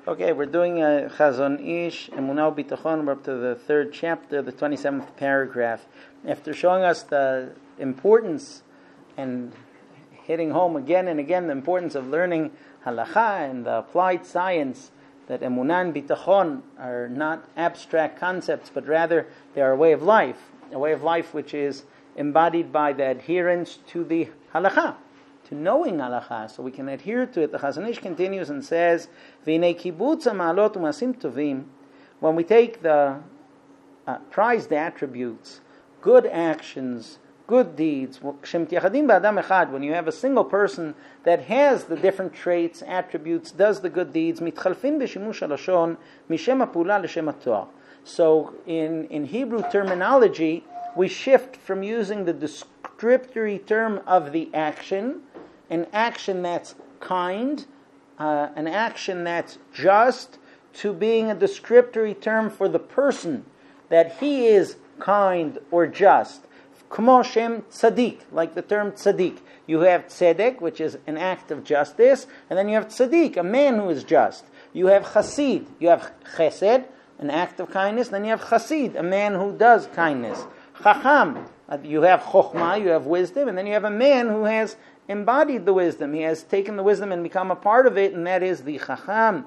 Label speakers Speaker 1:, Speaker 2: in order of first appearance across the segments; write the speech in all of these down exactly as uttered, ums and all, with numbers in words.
Speaker 1: Okay, we're doing a Chazon Ish, Emunah B'Tachon. We're up to the third chapter, the twenty-seventh paragraph. After showing us the importance and hitting home again and again the importance of learning Halakha and the applied science, that Emunah and B'Tachon are not abstract concepts, but rather they are a way of life, a way of life which is embodied by the adherence to the Halakha, to knowing halakha, so we can adhere to it. The Chazon Ish continues and says, "V'nei kibutz ha'ma'alot u'masim tovim." When we take the uh, prized attributes, good actions, good deeds, when you have a single person that has the different traits, attributes, does the good deeds, mitchalfin b'shimush halashon mishem ha'pula l'shem ha'toar. So in, in Hebrew terminology, we shift from using the descriptory term of the action, an action that's kind, uh, an action that's just, to being a descriptory term for the person, that he is kind or just. Kmo Shem Tzaddik, like the term Tzaddik. You have Tzedek, which is an act of justice, and then you have Tzaddik, a man who is just. You have Chasid, you have Chesed, an act of kindness, then you have Chasid, a man who does kindness. Chacham, you have Chokhmah, you have wisdom, and then you have a man who has embodied the wisdom. He has taken the wisdom and become a part of it, and that is the Chacham.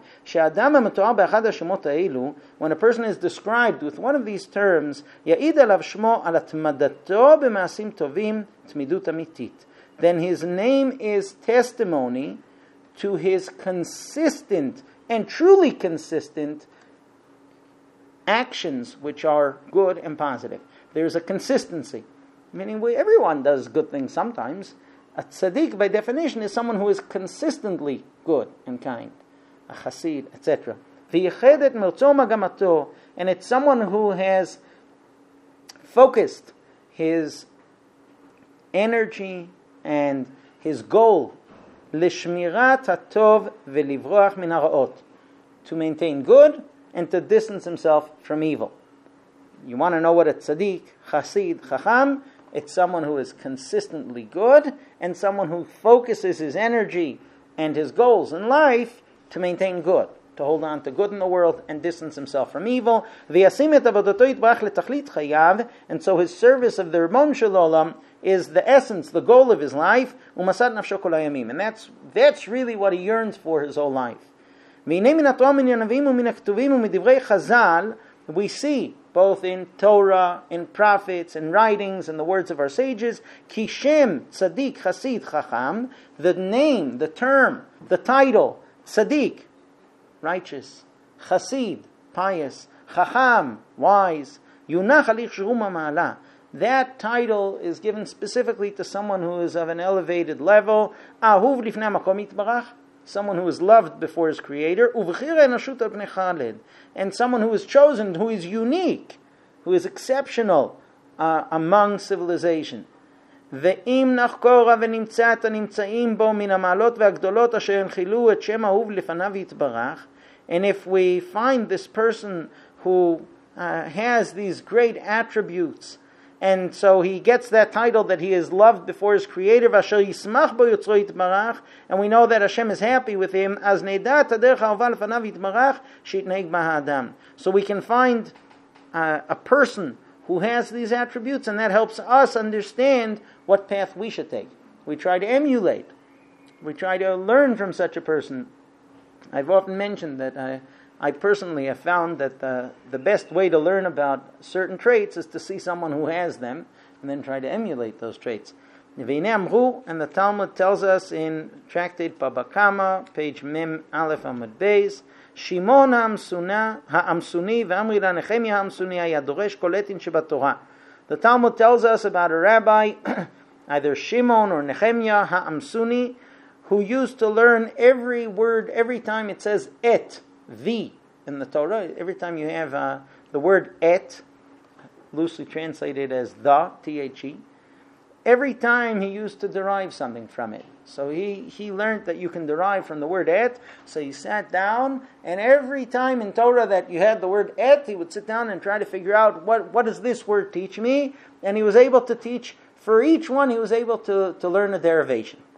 Speaker 1: When a person is described with one of these terms, then his name is testimony to his consistent and truly consistent actions which are good and positive. There's a consistency, meaning we, everyone does good things sometimes. A tzaddik, by definition, is someone who is consistently good and kind, a chassid, et cetera. And it's someone who has focused his energy and his goal, lishmirat hatov velivroach min haraot, to maintain good and to distance himself from evil. You want to know what a tzaddik, chassid, chacham? It's someone who is consistently good and someone who focuses his energy and his goals in life to maintain good, to hold on to good in the world and distance himself from evil. And so his service of the Ribbon Shel Olam is the essence, the goal of his life. And that's, that's really what he yearns for his whole life. We see both in Torah, in prophets, in writings, in the words of our sages, Kishem, Tzaddik, Chasid, Chacham, the name, the term, the title, Tzaddik, righteous, Chasid, pious, Chacham, wise, Yunach Alich Shuruma Ma'ala. That title is given specifically to someone who is of an elevated level, Ahuv Lifnei Makom Yitbarach, someone who is loved before his creator, and someone who is chosen, who is unique, who is exceptional uh, among civilization. And if we find this person who uh, has these great attributes, and so he gets that title that he is loved before his creator, and we know that Hashem is happy with him, so we can find uh, a person who has these attributes, and that helps us understand what path we should take. We try to emulate. We try to learn from such a person. I've often mentioned that I I personally have found that the, the best way to learn about certain traits is to see someone who has them and then try to emulate those traits. And the Talmud tells us in Tractate Baba Kama, page Mem Aleph Amud Beis, Shimon ha'amsuni v'amri la Nehemia ha'amsuni haya doresh koletin shebatorah. The Talmud tells us about a rabbi, either Shimon or Nehemia ha'amsuni, who used to learn every word, every time it says et, the in the Torah. Every time you have uh, the word et, loosely translated as the, T H E, every time he used to derive something from it. So he, he learned that you can derive from the word et, so he sat down, and every time in Torah that you had the word et, he would sit down and try to figure out what, what does this word teach me, and he was able to teach, for each one he was able to, to learn a derivation.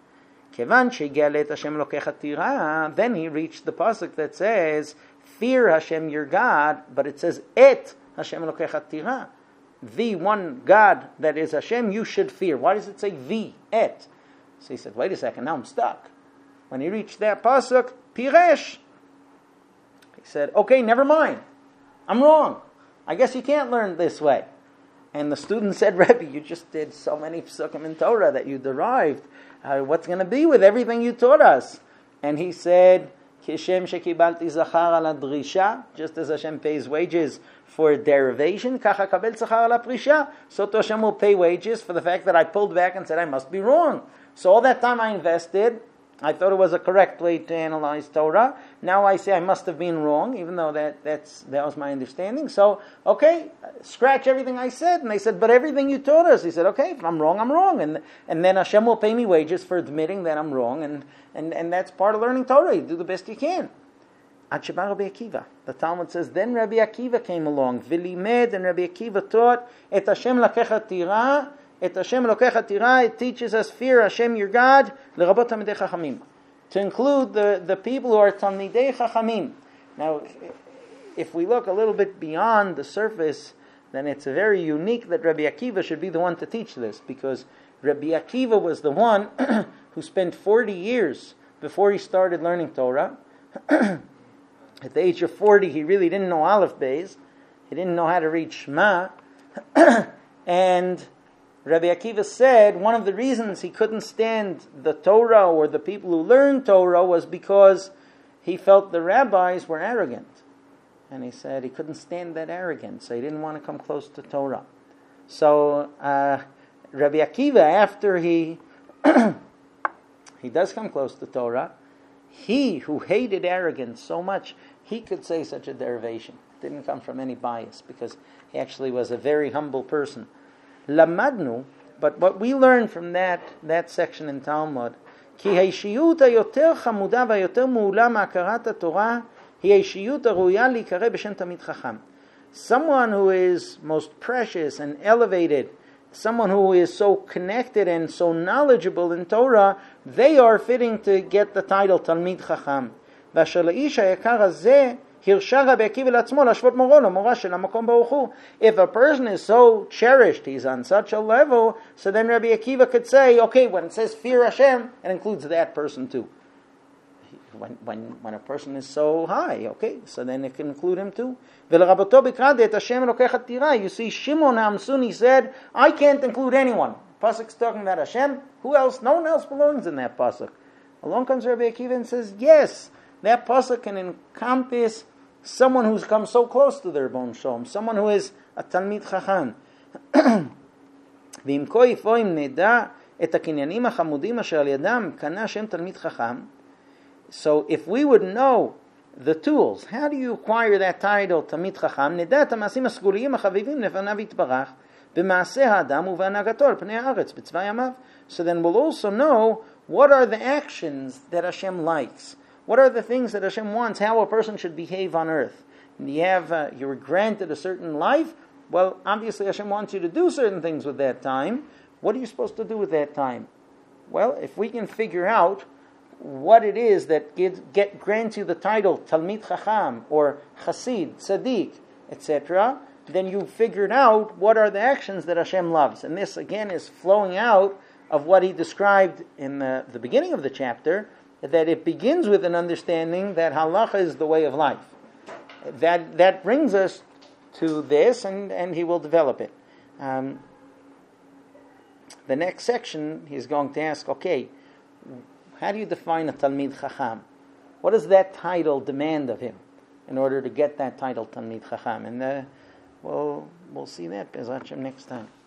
Speaker 1: Kevan shegiah le'et Hashem Elokecha tira, then he reached the pasuk that says, fear Hashem your God, but it says, et Hashem Elokecha tira. The one God that is Hashem, you should fear. Why does it say the, et? So he said, wait a second, now I'm stuck. When he reached that pasuk, piresh, he said, okay, never mind. I'm wrong. I guess you can't learn this way. And the student said, Rebbe, you just did so many psukim in Torah that you derived. Uh, what's going to be with everything you taught us? And he said, Kishem shekibalti zachar ala drisha, just as Hashem pays wages for derivation, kacha kabel zachar ala prisha, so Hashem will pay wages for the fact that I pulled back and said I must be wrong. So all that time I invested, I thought it was a correct way to analyze Torah. Now I say I must have been wrong, even though that that's that was my understanding. So, okay, scratch everything I said. And they said, but everything you taught us. He said, okay, if I'm wrong, I'm wrong. And and then Hashem will pay me wages for admitting that I'm wrong. And, and, and that's part of learning Torah. You do the best you can. Ad sheba Rabbi Akiva. The Talmud says, then Rabbi Akiva came along. V'limed, and Rabbi Akiva taught, et Hashem lakecha tira, et Hashem Elokecha tira, it teaches us fear Hashem your God, l'rabot Talmidei Chachamim, to include the, the people who are Talmidei Chachamim. Now, if we look a little bit beyond the surface, then it's very unique that Rabbi Akiva should be the one to teach this, because Rabbi Akiva was the one who spent forty years before he started learning Torah. At the age of forty, he really didn't know Aleph Beis. He didn't know how to read Shema. And Rabbi Akiva said one of the reasons he couldn't stand the Torah or the people who learned Torah was because he felt the rabbis were arrogant. And he said he couldn't stand that arrogance, so he didn't want to come close to Torah. So uh, Rabbi Akiva, after he he does come close to Torah, he who hated arrogance so much, he could say such a derivation. It didn't come from any bias, because he actually was a very humble person. Lamadnu, but what we learn from that that section in Talmud, ki haishiyut hayoter chamuda vayoter mu'ula ma'akarat haTorah hi haishiyut haruya likareh b'shem tamid chacham. Someone who is most precious and elevated, someone who is so connected and so knowledgeable in Torah, they are fitting to get the title Talmid Chacham. V'asher la'ish hayakar hazeh if a person is so cherished, he's on such a level, so then Rabbi Akiva could say, okay, when it says fear Hashem, it includes that person too. When when when a person is so high, okay, so then it can include him too. You see, Shimon HaMsuni said, I can't include anyone. Pasuk's talking about Hashem. Who else? No one else belongs in that pasuk. Along comes Rabbi Akiva and says, yes, that pasuk can encompass someone who's come so close to their Ribbon Shalom, someone who is a Talmid Chacham. So if we would know the tools, how do you acquire that title, Talmid Chacham? So then we'll also know what are the actions that Hashem likes. What are the things that Hashem wants, how a person should behave on earth? And you have, uh, you were granted a certain life. Well, obviously Hashem wants you to do certain things with that time. What are you supposed to do with that time? Well, if we can figure out what it is that get, get grants you the title Talmid Chacham or Chasid, Tzaddik, et cetera, then you've figured out what are the actions that Hashem loves. And this, again, is flowing out of what he described in the, the beginning of the chapter, that it begins with an understanding that halacha is the way of life. That that brings us to this, and, and he will develop it. Um, the next section, he's going to ask, okay, how do you define a Talmid Chacham? What does that title demand of him in order to get that title Talmid Chacham? And uh, we'll, we'll see that, Be'ez Hashem, next time.